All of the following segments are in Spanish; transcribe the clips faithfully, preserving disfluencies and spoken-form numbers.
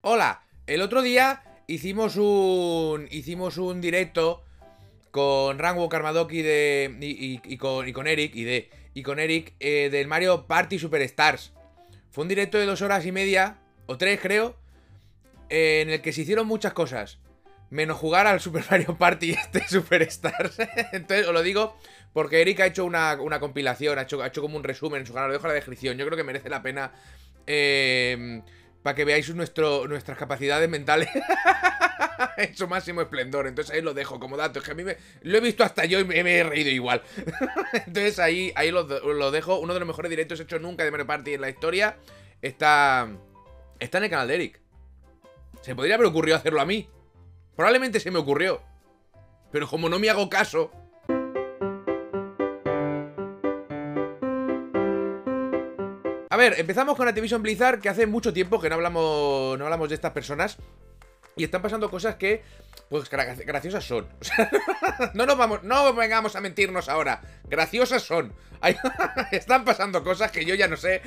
Hola, el otro día hicimos un hicimos un directo con Rango Karmadoki de y, y, y con y con Eric y de y con Eric eh, del Mario Party Superstars. Fue un directo de dos horas y media o tres creo, eh, en el que se hicieron muchas cosas, menos jugar al Super Mario Party este Superstars. Entonces os lo digo porque Eric ha hecho una, una compilación, ha hecho, ha hecho como un resumen en su canal, lo dejo en la descripción. Yo creo que merece la pena eh, para que veáis nuestro, nuestras capacidades mentales en su máximo esplendor. Entonces ahí lo dejo como dato. Es que a mí me, lo he visto hasta yo y me, me he reído igual. Entonces ahí, ahí lo, lo dejo. Uno de los mejores directos hechos nunca de Mario Party en la historia. Está, está en el canal de Eric. Se podría haber ocurrido hacerlo a mí. Probablemente se me ocurrió, pero como no me hago caso. A ver, empezamos con Activision Blizzard, que hace mucho tiempo que no hablamos, no hablamos de estas personas. Y están pasando cosas que, pues, gra graciosas son. O sea, no nos vamos, no vengamos a mentirnos ahora. Graciosas son. Hay, están pasando cosas que yo ya no sé.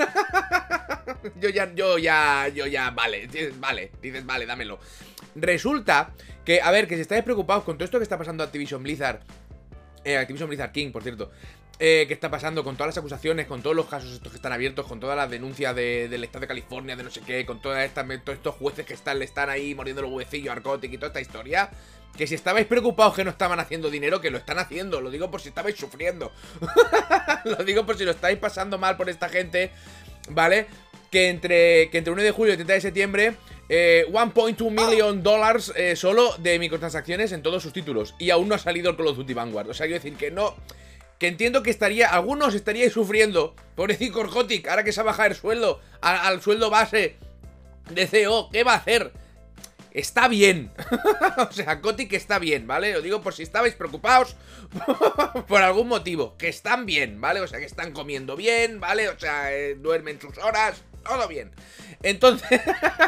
Yo ya, yo ya, yo ya, vale, vale, dices, vale, dámelo. Resulta que, a ver, que si estáis preocupados con todo esto que está pasando a Activision Blizzard, eh, Activision Blizzard King, por cierto, eh, que está pasando con todas las acusaciones, con todos los casos estos que están abiertos, con todas las denuncias de, del estado de California, de no sé qué, con todas estas, todos estos jueces que están, le están ahí mordiendo los huevecillos a Arcotic y toda esta historia. Que si estabais preocupados que no estaban haciendo dinero, que lo están haciendo. Lo digo por si estabais sufriendo. Lo digo por si lo estáis pasando mal por esta gente, ¿vale? Que entre, que entre uno de julio y treinta de septiembre eh, uno punto dos million dólares eh, solo de microtransacciones en todos sus títulos. Y aún no ha salido el Call of Duty Vanguard. O sea, quiero decir que no... Que entiendo que estaría... Algunos estaríais sufriendo. Pobrecito Arcotic, ahora que se ha bajado el sueldo al, al sueldo base de C E O, ¿qué va a hacer? Está bien. O sea, Kotick está bien, ¿vale? Lo digo por si estabais preocupados por algún motivo. Que están bien, ¿vale? O sea, que están comiendo bien, ¿vale? O sea, eh, duermen sus horas, todo bien. Entonces...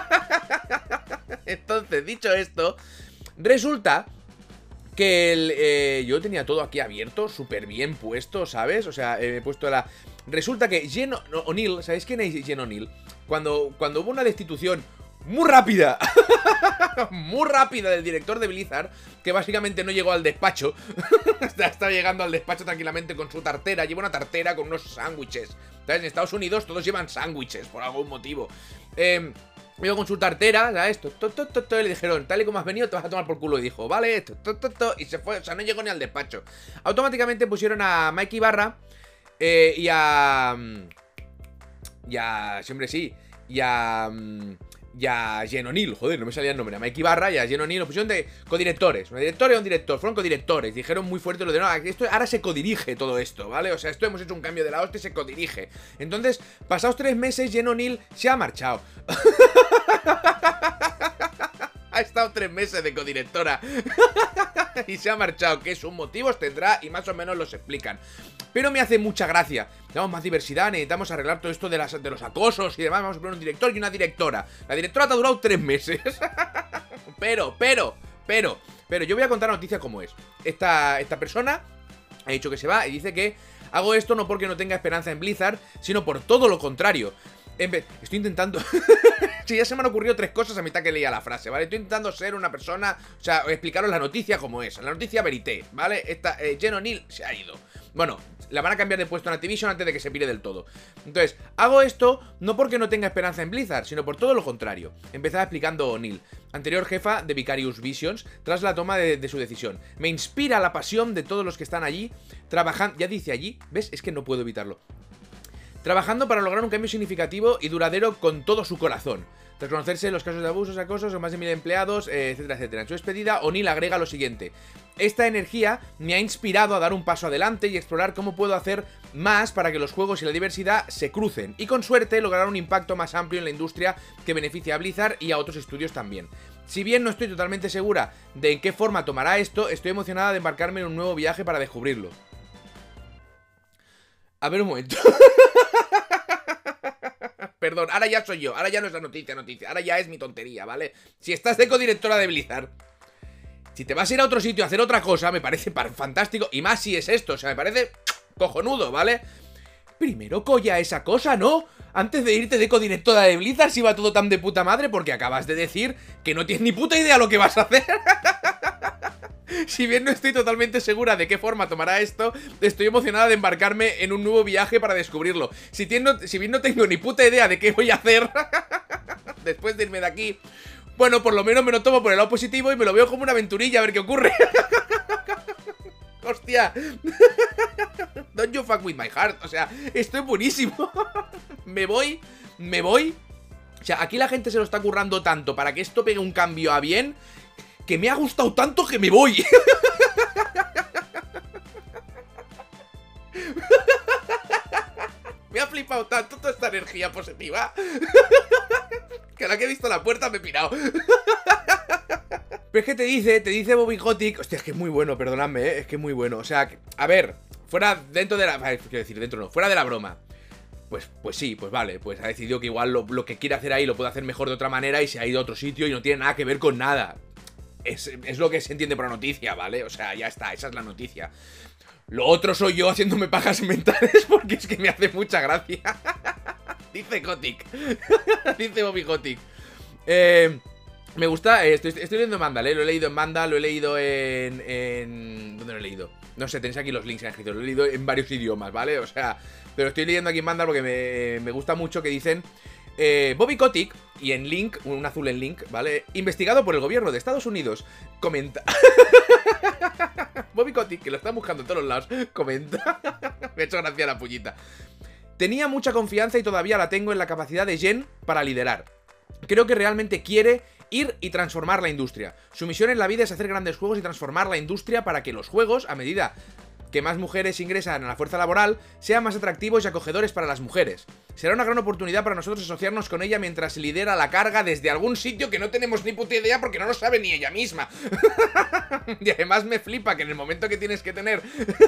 Entonces, dicho esto, resulta que el, eh, yo tenía todo aquí abierto, súper bien puesto, ¿sabes? O sea, eh, he puesto la... Resulta que Jen O'Neill, ¿sabéis quién es Jen O'Neill? Cuando, cuando hubo una destitución muy rápida, muy rápida del director de Blizzard, que básicamente no llegó al despacho. Está llegando al despacho tranquilamente con su tartera. Lleva una tartera con unos sándwiches. ¿Sabes? En Estados Unidos todos llevan sándwiches por algún motivo. Eh... Veo con su tartera, ¿sabes? To, to, to, to, to, y le dijeron, tal y como has venido, te vas a tomar por culo. Y dijo, vale, to, to, to, to, y se fue, o sea, no llegó ni al despacho. Automáticamente pusieron a Mikey Barra eh, y a... Y a... Siempre sí. Y a... Y a Jen O'Neill, joder, no me salía el nombre. A Mikey Barra y a Jen O'Neill lo pusieron de codirectores. Un director y un director, fueron codirectores. Dijeron muy fuerte lo de, no, esto ahora se codirige todo esto, ¿vale? O sea, esto hemos hecho un cambio de la hostia y se codirige. Entonces, pasados tres meses, Jen O'Neill se ha marchado. Ha estado tres meses de codirectora y se ha marchado. ¿Qué sus motivos tendrá? Y más o menos los explican. Pero me hace mucha gracia. Necesitamos más diversidad, necesitamos arreglar todo esto de, las, de los acosos y demás. Vamos a poner un director y una directora. La directora te ha durado tres meses. Pero, pero, pero, pero yo voy a contar la noticia como es. Esta, esta persona ha dicho que se va y dice que hago esto no porque no tenga esperanza en Blizzard, sino por todo lo contrario. Estoy intentando... Sí, ya se me han ocurrido tres cosas a mitad que leía la frase, ¿vale? Estoy intentando ser una persona... O sea, explicaros la noticia como es. La noticia verité, ¿vale? Esta, eh, Jen O'Neill se ha ido. Bueno, la van a cambiar de puesto en Activision antes de que se pire del todo. Entonces, hago esto no porque no tenga esperanza en Blizzard, sino por todo lo contrario. Empezaba explicando O'Neill, anterior jefa de Vicarious Visions, tras la toma de, de su decisión. Me inspira la pasión de todos los que están allí, trabajando... Ya dice allí, ¿ves? Es que no puedo evitarlo. Trabajando para lograr un cambio significativo y duradero con todo su corazón. Tras conocerse los casos de abusos, acosos, o más de mil empleados, eh, etcétera, etcétera. En su despedida, O'Neill agrega lo siguiente. Esta energía me ha inspirado a dar un paso adelante y explorar cómo puedo hacer más para que los juegos y la diversidad se crucen. Y con suerte lograr un impacto más amplio en la industria que beneficie a Blizzard y a otros estudios también. Si bien no estoy totalmente segura de en qué forma tomará esto, estoy emocionada de embarcarme en un nuevo viaje para descubrirlo. A ver un momento. Perdón, ahora ya soy yo, ahora ya no es la noticia, noticia, ahora ya es mi tontería, ¿vale? Si estás de codirectora de Blizzard, si te vas a ir a otro sitio a hacer otra cosa, me parece fantástico, y más si es esto, o sea, me parece cojonudo, ¿vale? Primero colla esa cosa, ¿no? antes de irte de codirectora de Blizzard, si va todo tan de puta madre, porque acabas de decir que no tienes ni puta idea lo que vas a hacer. Si bien no estoy totalmente segura de qué forma tomará esto, estoy emocionada de embarcarme en un nuevo viaje para descubrirlo. Si, tiendo, si bien no tengo ni puta idea de qué voy a hacer después de irme de aquí, bueno, por lo menos me lo tomo por el lado positivo y me lo veo como una aventurilla a ver qué ocurre. Hostia. Don't you fuck with my heart. O sea, esto es buenísimo. Me voy, me voy. O sea, aquí la gente se lo está currando tanto para que esto pegue un cambio a bien, que me ha gustado tanto que me voy. Me ha flipado tanto toda esta energía positiva que a la que he visto la puerta me he pirado. Pero es que te dice, te dice Bobby Kotick. Hostia, es que es muy bueno, perdonadme, ¿eh? Es que es muy bueno. O sea, a ver, fuera, dentro de la... Quiero decir, dentro no, fuera de la broma. Pues, pues sí, pues vale, pues ha decidido que igual lo, lo que quiere hacer ahí lo puede hacer mejor de otra manera y se ha ido a otro sitio y no tiene nada que ver con nada. Es, es lo que se entiende por la noticia, ¿vale? O sea, ya está, esa es la noticia. Lo otro soy yo haciéndome pajas mentales porque es que me hace mucha gracia. Dice Kotick. Dice Bobby Kotick. Eh... Me gusta, eh, estoy, estoy leyendo en Mandal, eh, lo he leído en Mandal, lo he leído en, en... ¿Dónde lo he leído? No sé, tenéis aquí los links en escrito, lo he leído en varios idiomas, ¿vale? O sea, pero estoy leyendo aquí en Mandal porque me, me gusta mucho que dicen... Eh, Bobby Kotick, y en link, un azul en link, ¿vale? Investigado por el gobierno de Estados Unidos, comenta... Bobby Kotick, que lo está buscando en todos los lados, comenta... Me ha hecho gracia la pullita. Tenía mucha confianza y todavía la tengo en la capacidad de Jen para liderar. Creo que realmente quiere... ir y transformar la industria. Su misión en la vida es hacer grandes juegos y transformar la industria para que los juegos, a medida que más mujeres ingresan a la fuerza laboral, sean más atractivos y acogedores para las mujeres. Será una gran oportunidad para nosotros asociarnos con ella mientras lidera la carga desde algún sitio que no tenemos ni puta idea porque no lo sabe ni ella misma. Y además me flipa que en el momento que tienes que tener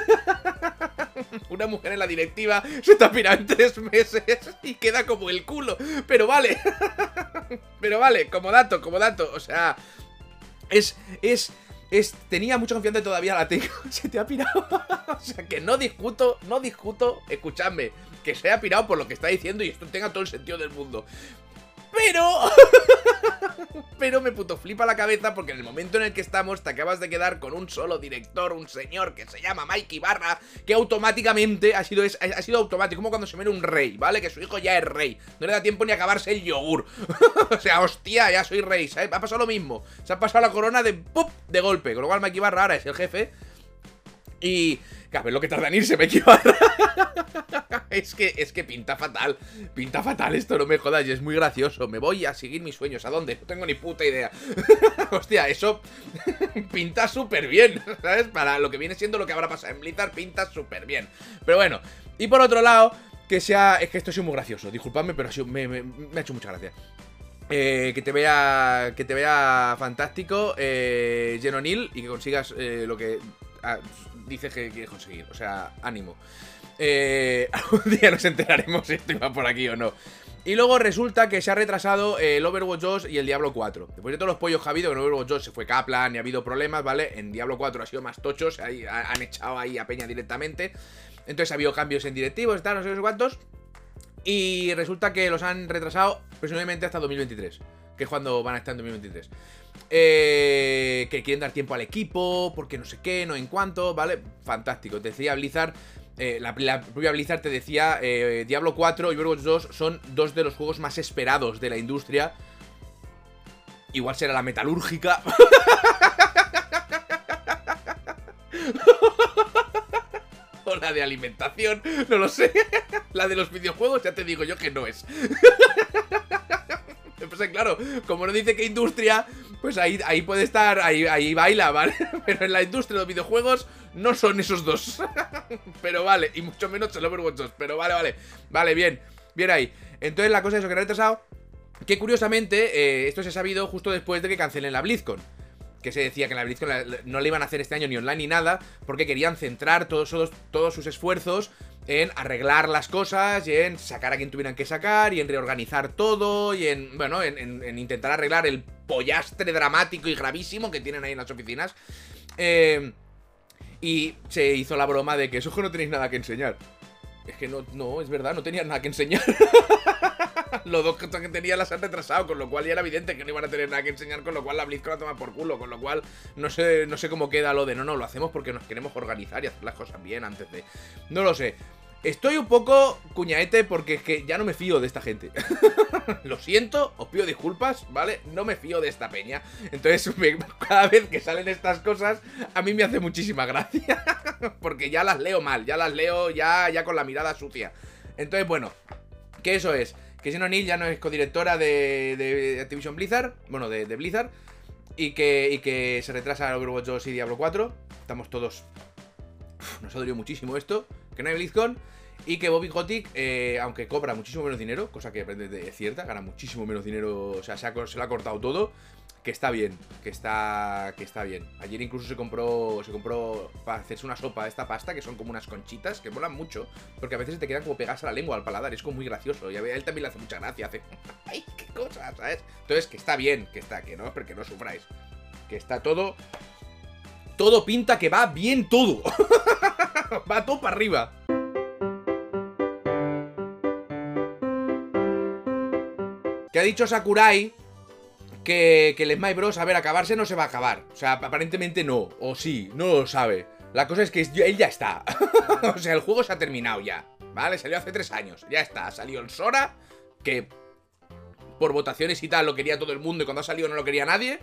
una mujer en la directiva se te ha pirado en tres meses y queda como el culo. Pero vale. Pero vale, como dato, como dato. O sea, es... es... Es, tenía mucha confianza y todavía la tengo. Se te ha pirado. O sea, que no discuto, no discuto. Escuchadme, que se ha pirado por lo que está diciendo y esto tenga todo el sentido del mundo. Pero... Pero me puto flipa la cabeza porque en el momento en el que estamos te acabas de quedar con un solo director, un señor que se llama Mike Ibarra, que automáticamente ha sido, es, ha sido automático, como cuando se muere un rey, ¿vale? Que su hijo ya es rey, no le da tiempo ni a acabarse el yogur. O sea, hostia, ya soy rey, ¿sabes? Ha pasado lo mismo, se ha pasado la corona de ¡pum! De golpe, con lo cual Mike Ibarra ahora es el jefe. Y... a ver lo que tarda en irse, Mike Ibarra. Es que, es que pinta fatal. Pinta fatal esto, no me jodas. Y es muy gracioso. Me voy a seguir mis sueños. ¿A dónde? No tengo ni puta idea. Hostia, eso pinta súper bien, ¿sabes? Para lo que viene siendo lo que habrá pasado en Blizzard, pinta súper bien. Pero bueno, y por otro lado, que sea... Es que esto ha sido muy gracioso. Disculpadme, pero ha sido, me, me, me ha hecho mucha gracia. Eh, que te vea... Que te vea fantástico, eh, Jen O'Neill, y que consigas eh, lo que... Ah, dices que quieres conseguir, o sea, ánimo. Eh, algún día nos enteraremos si esto iba por aquí o no. Y luego resulta que se ha retrasado eh, el Overwatch dos y el Diablo cuatro. Después de todos los pollos que ha habido, en Overwatch dos se fue Kaplan y ha habido problemas, ¿vale? En Diablo cuatro ha sido más tochos, ahí, han echado ahí a Peña directamente. Entonces ha habido cambios en directivos, tal, no sé cuántos. Y resulta que los han retrasado presumiblemente hasta dos mil veintitrés, que es cuando van a estar en dos mil veintitrés. Eh, que quieren dar tiempo al equipo, porque no sé qué, no en cuánto, ¿vale? Fantástico, te decía Blizzard, eh, la, la propia Blizzard te decía, eh, Diablo cuatro y Overwatch dos son dos de los juegos más esperados de la industria. Igual será la metalúrgica. O la de alimentación, no lo sé. La de los videojuegos ya te digo yo que no es. Pues claro, como no dice qué industria, pues ahí, ahí puede estar, ahí, ahí baila, ¿vale? Pero en la industria de los videojuegos no son esos dos. Pero vale, y mucho menos el Overwatch dos. Pero vale, vale, vale, bien, bien ahí. Entonces la cosa es eso, que han retrasado. Que curiosamente, eh, esto se ha sabido justo después de que cancelen la BlizzCon. Que se decía que la BlizzCon la, no le iban a hacer este año ni online ni nada, porque querían centrar todos, todos, todos sus esfuerzos en arreglar las cosas y en sacar a quien tuvieran que sacar y en reorganizar todo y en, bueno, en, en, en intentar arreglar el pollastre dramático y gravísimo que tienen ahí en las oficinas. Eh, y se hizo la broma de que eso no tenéis nada que enseñar. Es que no, no, es verdad, no tenían nada que enseñar. Los dos que tenía las han retrasado, con lo cual ya era evidente que no iban a tener nada que enseñar, con lo cual la BlizzCon la toma por culo, con lo cual no sé, no sé cómo queda lo de no, no, lo hacemos porque nos queremos organizar y hacer las cosas bien antes de... No lo sé. Estoy un poco cuñaete porque es que ya no me fío de esta gente. Lo siento, os pido disculpas, ¿vale? No me fío de esta peña. Entonces, me, cada vez que salen estas cosas, a mí me hace muchísima gracia. Porque ya las leo mal, ya las leo ya, ya con la mirada sucia. Entonces, bueno, que eso es. Que Xeno Nil ya no es codirectora de, de Activision Blizzard. Bueno, de, de Blizzard. Y que, y que se retrasa Overwatch dos y Diablo cuatro. Estamos todos... Uf, nos ha dolido muchísimo esto. Que no hay BlizzCon. Y que Bobby Kotick, eh, aunque cobra muchísimo menos dinero, cosa que es cierta, gana muchísimo menos dinero, o sea, se, ha, se lo ha cortado todo, que está bien, que está que está bien. Ayer incluso se compró se compró para hacerse una sopa de esta pasta, que son como unas conchitas, que molan mucho, porque a veces se te quedan como pegadas a la lengua, al paladar, es como muy gracioso, y a él también le hace mucha gracia, hace, ¡ay, qué cosa!, ¿sabes? Entonces, que está bien, que está, que no, porque no sufráis, que está todo, todo pinta que va bien todo, va todo para arriba. Que ha dicho Sakurai que, que el Smash Bros, a ver, acabarse no se va a acabar. O sea, aparentemente no, o sí, no lo sabe. La cosa es que él ya está. O sea, el juego se ha terminado ya, ¿vale? Salió hace tres años, ya está. Salió el Sora, que por votaciones y tal lo quería todo el mundo y cuando ha salido no lo quería nadie.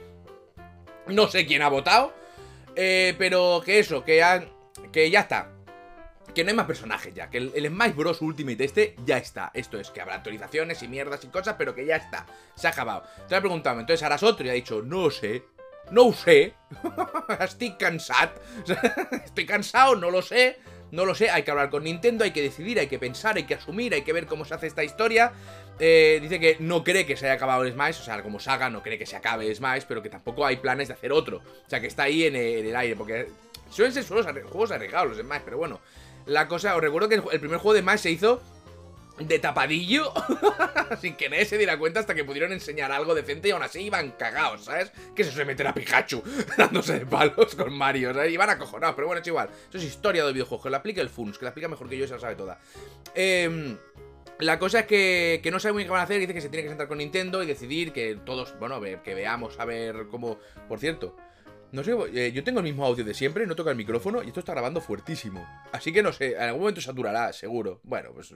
No sé quién ha votado, eh, pero que eso, que, han, que ya está. Que no hay más personajes ya, que el, el Smash Bros Ultimate este ya está. Esto es, que habrá actualizaciones y mierdas y cosas, pero que ya está, se ha acabado. Te lo he preguntado, entonces harás otro y ha dicho, no sé, no sé, estoy cansado, estoy cansado, no lo sé, no lo sé, hay que hablar con Nintendo, hay que decidir, hay que pensar, hay que asumir, hay que ver cómo se hace esta historia. Eh, dice que no cree que se haya acabado el Smash, o sea, como saga no cree que se acabe el Smash, pero que tampoco hay planes de hacer otro. O sea, que está ahí en el, en el aire, porque suelen ser solo juegos arriesgados los Smash, pero bueno. La cosa, os recuerdo que el primer juego de Smash se hizo de tapadillo, sin que nadie se diera cuenta hasta que pudieron enseñar algo decente y aún así iban cagados, ¿sabes? Que eso se meter a Pikachu dándose de palos con Mario, ¿sabes? Iban acojonados, pero bueno, es igual. Eso es historia del videojuego, que la aplica el Funs, que la explica mejor que yo y se la sabe toda. Eh... La cosa es que, que no sabe muy bien qué van a hacer, dice que se tiene que sentar con Nintendo y decidir que todos, bueno, que veamos a ver cómo... Por cierto... No sé, eh, yo tengo el mismo audio de siempre, no toca el micrófono y esto está grabando fuertísimo. Así que no sé, en algún momento saturará, seguro. Bueno, pues...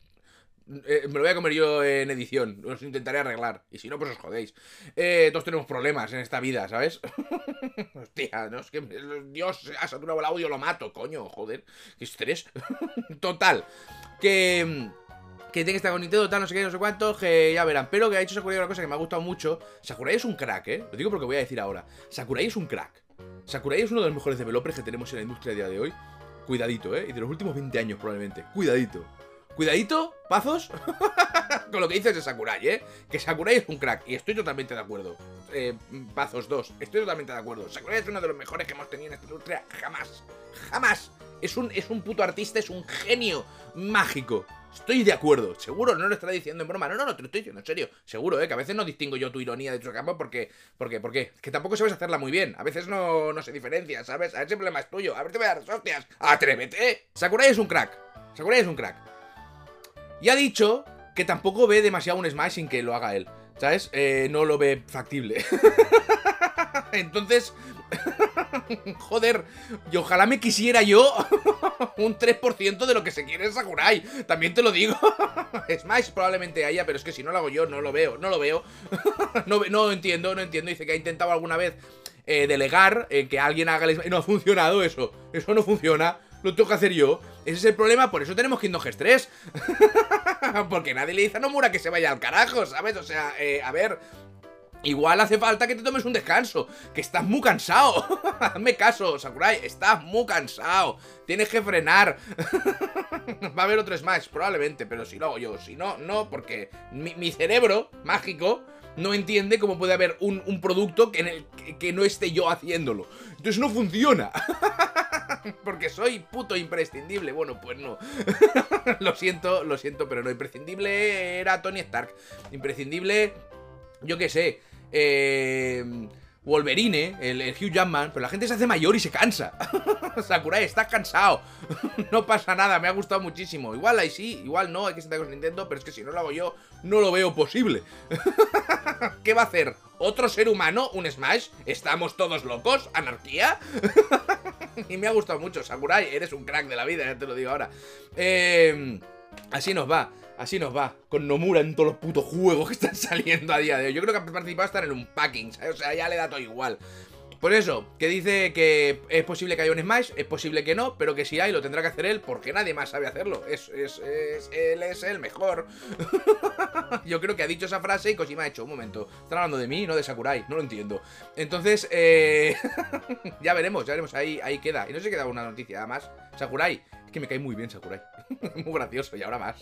Eh, me lo voy a comer yo en edición, os intentaré arreglar. Y si no, pues os jodéis. Eh, todos tenemos problemas en esta vida, ¿sabes? Hostia, no, es que Dios, ha saturado el audio, lo mato, coño, joder. Qué estrés. Total, que... Que tiene que estar con Nintendo, tal, no sé qué, no sé cuánto, que ya verán. Pero que ha dicho Sakurai una cosa que me ha gustado mucho. Sakurai es un crack, ¿eh? Lo digo porque voy a decir ahora. Sakurai es un crack. Sakurai es uno de los mejores developers que tenemos en la industria a día de hoy. Cuidadito, ¿eh? Y de los últimos veinte años probablemente. Cuidadito. Cuidadito, pazos, con lo que dices de Sakurai, ¿eh? Que Sakurai es un crack. Y estoy totalmente de acuerdo. Eh, pazos dos. Estoy totalmente de acuerdo. Sakurai es uno de los mejores que hemos tenido en esta industria jamás. Jamás. Es un, es un puto artista, es un genio mágico. Estoy de acuerdo, seguro, no lo estará diciendo en broma. No, no, no, te lo estoy diciendo en serio. Seguro, eh, que a veces no distingo yo tu ironía de tu campo porque... porque, ¿por qué? Que tampoco sabes hacerla muy bien. A veces no, no se diferencia, ¿sabes? A ver, ese problema es tuyo. A ver, te voy a dar las hostias. ¡Atrévete! Sakurai es un crack. Sakurai es un crack. Y ha dicho que tampoco ve demasiado un Smash sin que lo haga él. ¿Sabes? Eh, no lo ve factible. Entonces... Joder, y ojalá me quisiera yo un tres por ciento de lo que se quiere en Sakurai. También te lo digo. Smash probablemente haya, pero es que si no lo hago yo, no lo veo. No lo veo. No, no entiendo, no entiendo. Dice que ha intentado alguna vez eh, delegar en eh, que alguien haga el Smash. Y no ha funcionado eso. Eso no funciona. Lo tengo que hacer yo. Ese es el problema, por eso tenemos Kingdom Hearts tres. Porque nadie le dice a Nomura que se vaya al carajo, ¿sabes? O sea, eh, a ver... Igual hace falta que te tomes un descanso, que estás muy cansado. Hazme caso, Sakurai, estás muy cansado. Tienes que frenar. Va a haber otro Smash, probablemente, pero si lo hago yo. Si no, no, porque mi, mi cerebro mágico no entiende cómo puede haber un, un producto que, en el, que, que no esté yo haciéndolo. Entonces no funciona. Porque soy puto imprescindible. Bueno, pues no. Lo siento, lo siento, pero no. Imprescindible era Tony Stark. Imprescindible... Yo qué sé, eh, Wolverine, el, el Hugh Jackman, pero la gente se hace mayor y se cansa. Sakurai, estás cansado. No pasa nada, me ha gustado muchísimo. Igual ahí sí, igual no, hay que sentar con Nintendo, pero es que si no lo hago yo, no lo veo posible. ¿Qué va a hacer? ¿Otro ser humano? ¿Un Smash? ¿Estamos todos locos? ¿Anarquía? Y me ha gustado mucho. Sakurai, eres un crack de la vida, ya te lo digo ahora. Eh, así nos va. Así nos va, con Nomura en todos los putos juegos que están saliendo a día de hoy. Yo creo que ha participado hasta en un packing, ¿sabes? O sea, ya le da todo igual. Por eso, que dice que es posible que haya un Smash, es posible que no, pero que si hay lo tendrá que hacer él, porque nadie más sabe hacerlo. Es, es, es, él es el mejor. Yo creo que ha dicho esa frase y Kojima ha hecho, un momento, están hablando de mí, no de Sakurai, no lo entiendo. Entonces, eh... ya veremos, ya veremos, ahí, ahí queda. Y no se queda una noticia más. Sakurai, es que me cae muy bien Sakurai. Muy gracioso, y ahora más.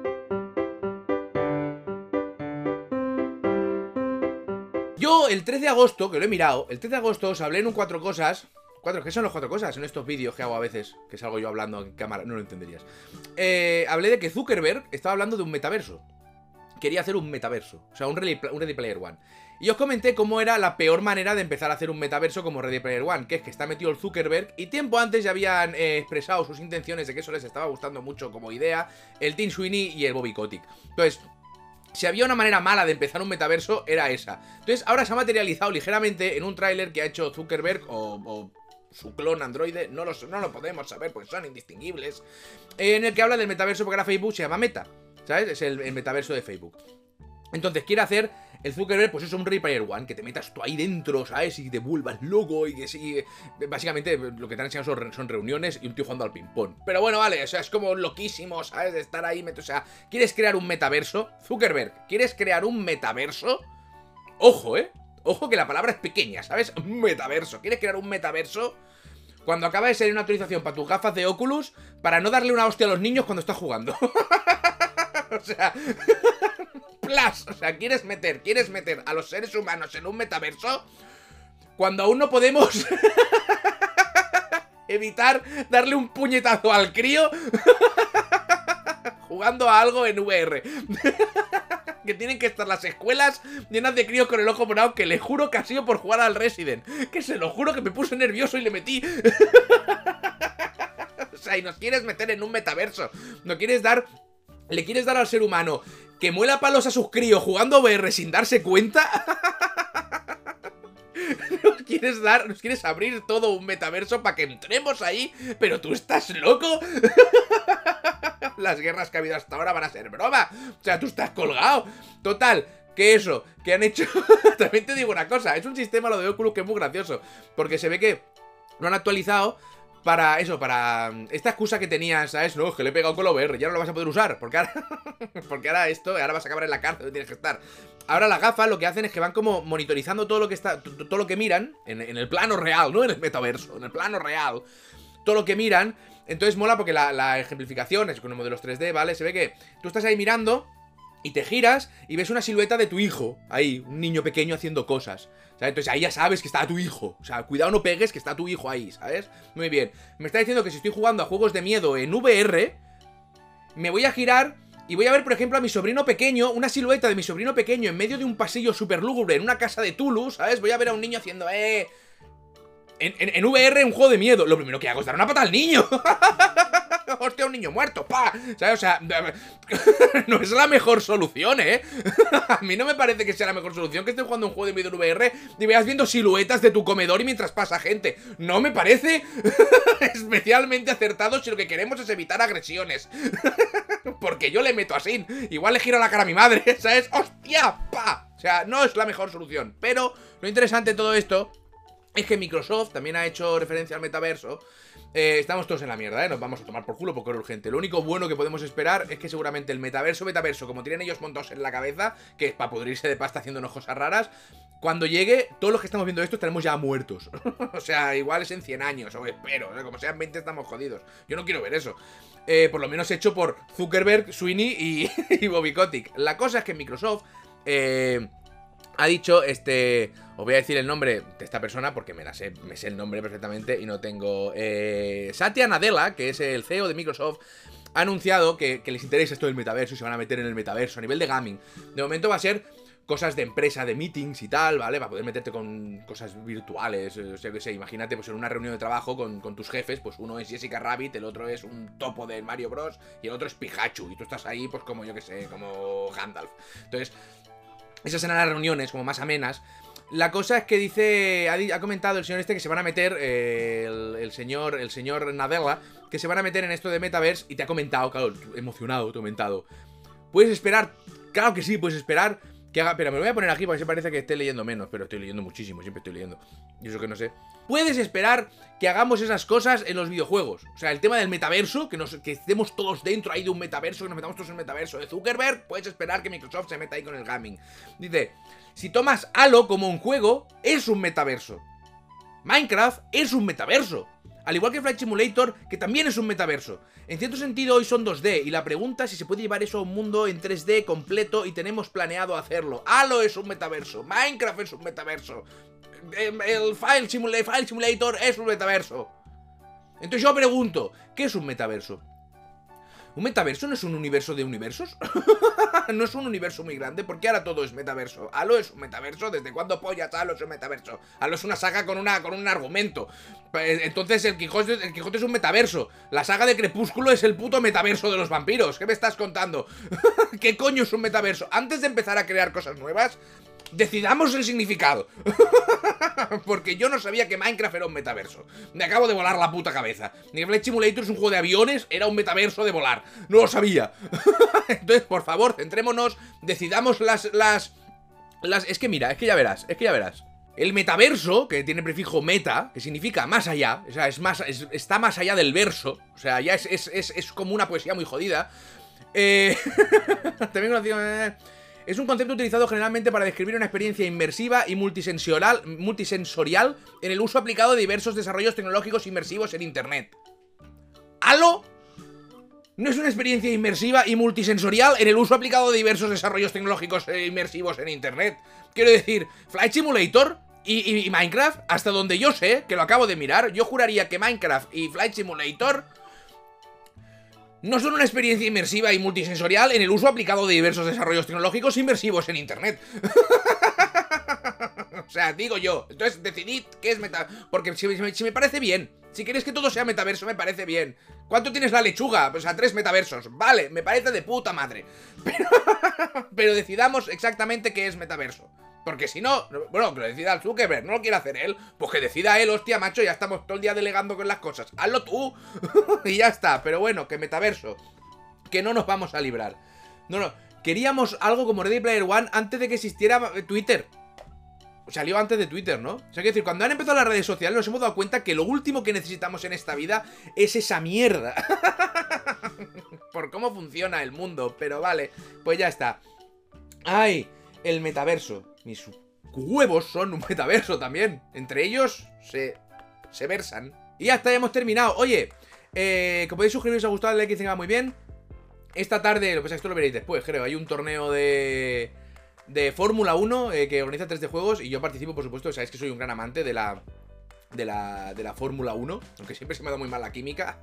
Yo, el tres de agosto, que lo he mirado, el tres de agosto os hablé en un cuatro cosas. Cuatro, ¿qué son los cuatro cosas? En estos vídeos que hago a veces, que salgo yo hablando en cámara, no lo entenderías. Eh, hablé de que Zuckerberg estaba hablando de un metaverso. Quería hacer un metaverso, o sea, un Ready, un Ready Player One. Y os comenté cómo era la peor manera de empezar a hacer un metaverso como Ready Player One, que es que está metido el Zuckerberg, y tiempo antes ya habían eh, expresado sus intenciones de que eso les estaba gustando mucho como idea, el Tim Sweeney y el Bobby Kotick. Entonces, si había una manera mala de empezar un metaverso, era esa. Entonces, ahora se ha materializado ligeramente en un tráiler que ha hecho Zuckerberg o, o su clon androide, no lo, no lo podemos saber porque son indistinguibles, en el que habla del metaverso porque ahora Facebook se llama Meta, ¿sabes? Es el, el metaverso de Facebook. Entonces quiere hacer el Zuckerberg, pues eso, un Ready Player One, que te metas tú ahí dentro, ¿sabes? Y te vuelvas loco y que sí. Básicamente lo que te han enseñado son, son reuniones y un tío jugando al ping-pong. Pero bueno, vale, o sea, es como loquísimo, ¿sabes? De estar ahí, o sea, ¿quieres crear un metaverso? Zuckerberg, ¿quieres crear un metaverso? Ojo, ¿eh? Ojo que la palabra es pequeña, ¿sabes? Metaverso. ¿Quieres crear un metaverso? Cuando acaba de salir una actualización para tus gafas de Oculus, para no darle una hostia a los niños cuando estás jugando. O sea... Plus, o sea, ¿quieres meter, quieres meter a los seres humanos en un metaverso? Cuando aún no podemos evitar darle un puñetazo al crío jugando a algo en V R. Que tienen que estar las escuelas llenas de críos con el ojo morado, que le juro que ha sido por jugar al Resident. Que se lo juro que me puse nervioso y le metí. O sea, y nos quieres meter en un metaverso. No quieres dar... ¿Le quieres dar al ser humano que muela palos a sus críos jugando V R sin darse cuenta? ¿Nos quieres dar, nos quieres abrir todo un metaverso para que entremos ahí? ¿Pero tú estás loco? Las guerras que ha habido hasta ahora van a ser broma. O sea, tú estás colgado. Total, que eso, que han hecho... También te digo una cosa, es un sistema lo de Oculus que es muy gracioso, porque se ve que lo han actualizado para eso, para esta excusa que tenías, ¿sabes? No, es que le he pegado con la V R, ya no lo vas a poder usar, porque ahora, porque ahora esto, ahora vas a acabar en la cárcel donde tienes que estar. Ahora las gafas lo que hacen es que van como monitorizando todo lo que está, todo lo que miran, en, en el plano real, no en el metaverso, en el plano real, todo lo que miran. Entonces mola porque la, la ejemplificación es con los modelos tres D, ¿vale? Se ve que tú estás ahí mirando y te giras y ves una silueta de tu hijo, ahí, un niño pequeño haciendo cosas, ¿sabes? Entonces ahí ya sabes que está tu hijo. O sea, cuidado no pegues que está tu hijo ahí, ¿sabes? Muy bien. Me está diciendo que si estoy jugando a juegos de miedo en V R, me voy a girar y voy a ver, por ejemplo, a mi sobrino pequeño, una silueta de mi sobrino pequeño en medio de un pasillo súper lúgubre en una casa de Tulu, ¿sabes? Voy a ver a un niño haciendo, eh... En, en, en V R un juego de miedo. Lo primero que hago es dar una pata al niño. Hostia, un niño muerto, pa. ¿Sabes? O sea, no es la mejor solución, ¿eh? A mí no me parece que sea la mejor solución que estés jugando un juego de miedo en V R y veas viendo siluetas de tu comedor y mientras pasa gente. No me parece especialmente acertado si lo que queremos es evitar agresiones. Porque yo le meto así. Igual le giro la cara a mi madre, ¿sabes? ¡Hostia, pa! O sea, no es la mejor solución. Pero lo interesante de todo esto es que Microsoft también ha hecho referencia al metaverso. Eh, estamos todos en la mierda, ¿eh? Nos vamos a tomar por culo porque es urgente. Lo único bueno que podemos esperar es que seguramente el metaverso, metaverso, como tienen ellos montados en la cabeza, que es para pudrirse de pasta haciéndonos cosas raras, cuando llegue, todos los que estamos viendo esto estaremos ya muertos. O sea, igual es en cien años, o espero. O sea, como sean veinte estamos jodidos. Yo no quiero ver eso. Eh, por lo menos hecho por Zuckerberg, Sweeney y, y Bobby Kotick. La cosa es que Microsoft... Eh, ha dicho, este... Os voy a decir el nombre de esta persona porque me la sé, me sé el nombre perfectamente y no tengo... Eh, Satya Nadella, que es el C E O de Microsoft, ha anunciado que, que les interesa esto del metaverso y se van a meter en el metaverso a nivel de gaming. De momento va a ser cosas de empresa, de meetings y tal, ¿vale? Para poder meterte con cosas virtuales, o sea, que sé, imagínate, pues en una reunión de trabajo con, con tus jefes, pues uno es Jessica Rabbit, el otro es un topo de Mario Bros. Y el otro es Pikachu, y tú estás ahí, pues como, yo que sé, como Gandalf. Entonces, esas eran las reuniones como más amenas. La cosa es que dice, ha, ha comentado el señor este que se van a meter, eh, el, el señor el señor Nadella, que se van a meter en esto de Metaverse, y te ha comentado, claro, emocionado, te ha comentado. Puedes esperar, claro que sí, puedes esperar que haga... Pero me lo voy a poner aquí porque se parece que esté leyendo menos, pero estoy leyendo muchísimo, siempre estoy leyendo. Y eso que no sé. Puedes esperar que hagamos esas cosas en los videojuegos. O sea, el tema del metaverso, que, nos, que estemos todos dentro ahí de un metaverso, que nos metamos todos en el metaverso de Zuckerberg, puedes esperar que Microsoft se meta ahí con el gaming. Dice, si tomas Halo como un juego, es un metaverso. Minecraft es un metaverso. Al igual que Flight Simulator, que también es un metaverso. En cierto sentido, hoy son dos D, y la pregunta es si se puede llevar eso a un mundo en tres D completo, y tenemos planeado hacerlo. Halo es un metaverso, Minecraft es un metaverso, el Flight Simulator, Flight Simulator es un metaverso. Entonces yo pregunto, ¿qué es un metaverso? ¿Un metaverso no es un universo de universos? ¿No es un universo muy grande? ¿Por qué ahora todo es metaverso? ¿Halo es un metaverso? ¿Desde cuándo pollas Halo es un metaverso? Halo es una saga con, una, con un argumento. Entonces el Quijote, el Quijote es un metaverso. La saga de Crepúsculo es el puto metaverso de los vampiros. ¿Qué me estás contando? ¿Qué coño es un metaverso? Antes de empezar a crear cosas nuevas, decidamos el significado. Porque yo no sabía que Minecraft era un metaverso. Me acabo de volar la puta cabeza. Ni Flight Simulator es un juego de aviones, era un metaverso de volar. No lo sabía. Entonces, por favor, centrémonos, decidamos las, las... las... Es que mira, es que ya verás, es que ya verás. El metaverso, que tiene prefijo meta, que significa más allá, o sea, es más, es, está más allá del verso. O sea, ya es, es, es, es como una poesía muy jodida. Eh... También conocido... Es un concepto utilizado generalmente para describir una experiencia inmersiva y multisensorial, multisensorial en el uso aplicado de diversos desarrollos tecnológicos inmersivos en Internet. ¿Halo? ¿No es una experiencia inmersiva y multisensorial en el uso aplicado de diversos desarrollos tecnológicos inmersivos en Internet? Quiero decir, Flight Simulator y, y, y Minecraft, hasta donde yo sé, que lo acabo de mirar, yo juraría que Minecraft y Flight Simulator no son una experiencia inmersiva y multisensorial en el uso aplicado de diversos desarrollos tecnológicos inmersivos en Internet. O sea, digo yo. Entonces decidid qué es meta... Porque si, si, si me parece bien. Si queréis que todo sea metaverso, me parece bien. ¿Cuánto tienes la lechuga? Pues a tres metaversos. Vale, me parece de puta madre. Pero, pero decidamos exactamente qué es metaverso. Porque si no, bueno, que lo decida el Zuckerberg, no lo quiere hacer él, pues que decida él, hostia, macho, ya estamos todo el día delegando con las cosas. Hazlo tú. Y ya está. Pero bueno, que metaverso. Que no nos vamos a librar. No, no. Queríamos algo como Ready Player One antes de que existiera Twitter. Salió antes de Twitter, ¿no? O sea, quiero decir, cuando han empezado las redes sociales nos hemos dado cuenta que lo último que necesitamos en esta vida es esa mierda. Por cómo funciona el mundo. Pero vale, pues ya está. ¡Ay! El metaverso. Mis huevos son un metaverso también. Entre ellos se, se versan. Y ya está, ya hemos terminado. Oye, eh, como podéis suscribiros si os ha gustado, el like que tenga muy bien. Esta tarde, lo que pasa es que esto lo veréis después, creo. Hay un torneo de... de Fórmula uno eh, que organiza tres de juegos. Y yo participo, por supuesto. Sabéis que soy un gran amante de la... De la, de la Fórmula uno. Aunque siempre se me ha dado muy mal la química.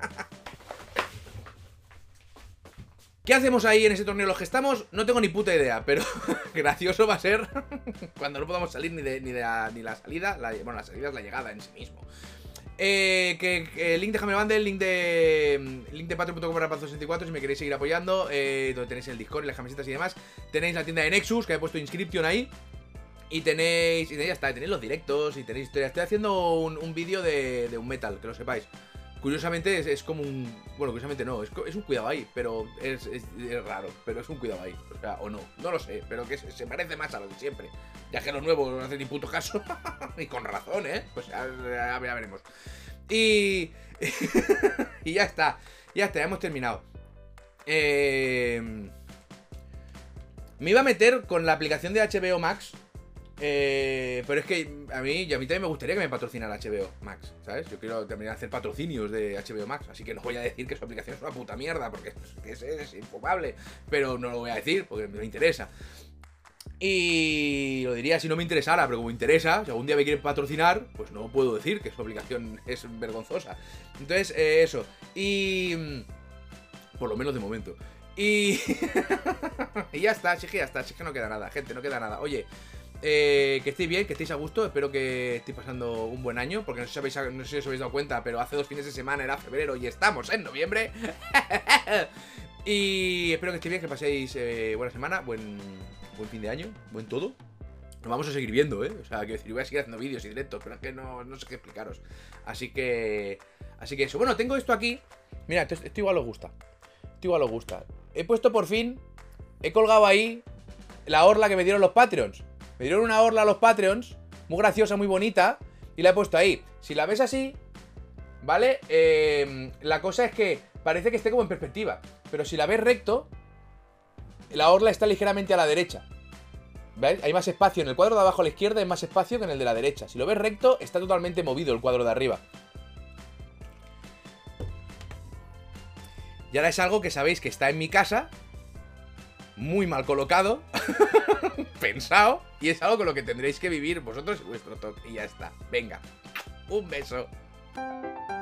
¿Qué hacemos ahí en ese torneo los que estamos? No tengo ni puta idea, pero gracioso va a ser cuando no podamos salir ni de, ni de la, ni la salida. La, bueno, la salida es la llegada en sí mismo. Eh, que, que link de Hammer Bundle, link de link de patreon punto com barra pazo sesenta y cuatro si me queréis seguir apoyando, eh, donde tenéis el Discord y las camisetas y demás. Tenéis la tienda de Nexus, que he puesto inscription ahí. Y tenéis, y ya está, tenéis los directos y tenéis historia. Estoy haciendo un, un vídeo de, de un metal, que lo sepáis. Curiosamente es, es como un... Bueno, curiosamente no, es, es un cuidado ahí, pero es, es, es raro, pero es un cuidado ahí, o sea, o no, no lo sé, pero que se, se parece más a lo de siempre. Ya que lo nuevo no hace ni puto caso, y con razón, ¿eh? Pues ya, ya, ya veremos. Y... y ya está, ya está, ya hemos terminado. Eh... Me iba a meter con la aplicación de H B O Max. Eh, pero es que a mí, y a mí también me gustaría que me patrocinara H B O Max, ¿sabes? Yo quiero también hacer patrocinios de H B O Max, así que no voy a decir que su aplicación es una puta mierda, porque es, es, es infumable, pero no lo voy a decir porque me interesa. Y lo diría si no me interesara, pero como me interesa, si algún día me quieren patrocinar, pues no puedo decir que su aplicación es vergonzosa. Entonces, eh, eso. Y... por lo menos de momento. Y... y ya está, sí que ya está, sí que no queda nada, gente, no queda nada. Oye, eh, que estéis bien, que estéis a gusto. Espero que estéis pasando un buen año. Porque no sé si, habéis, no sé si os habéis dado cuenta, pero hace dos fines de semana era febrero y estamos en noviembre. Y espero que estéis bien, que paséis eh, buena semana, buen, buen fin de año, buen todo. Nos vamos a seguir viendo, ¿eh? O sea, quiero decir, voy a seguir haciendo vídeos y directos, pero es que no, no sé qué explicaros. Así que... Así que eso. Bueno, tengo esto aquí. Mira, esto, esto igual os gusta. Esto igual os gusta. He puesto por fin... He colgado ahí la orla que me dieron los Patreons. Me dieron una orla a los Patreons, muy graciosa, muy bonita, y la he puesto ahí. Si la ves así, ¿vale? Eh, la cosa es que parece que esté como en perspectiva. Pero si la ves recto, la orla está ligeramente a la derecha. ¿Veis? Hay más espacio. En el cuadro de abajo a la izquierda hay más espacio que en el de la derecha. Si lo ves recto, está totalmente movido el cuadro de arriba. Y ahora es algo que sabéis que está en mi casa, muy mal colocado, pensado, y es algo con lo que tendréis que vivir vosotros y vuestro toque. Y ya está. Venga, un beso.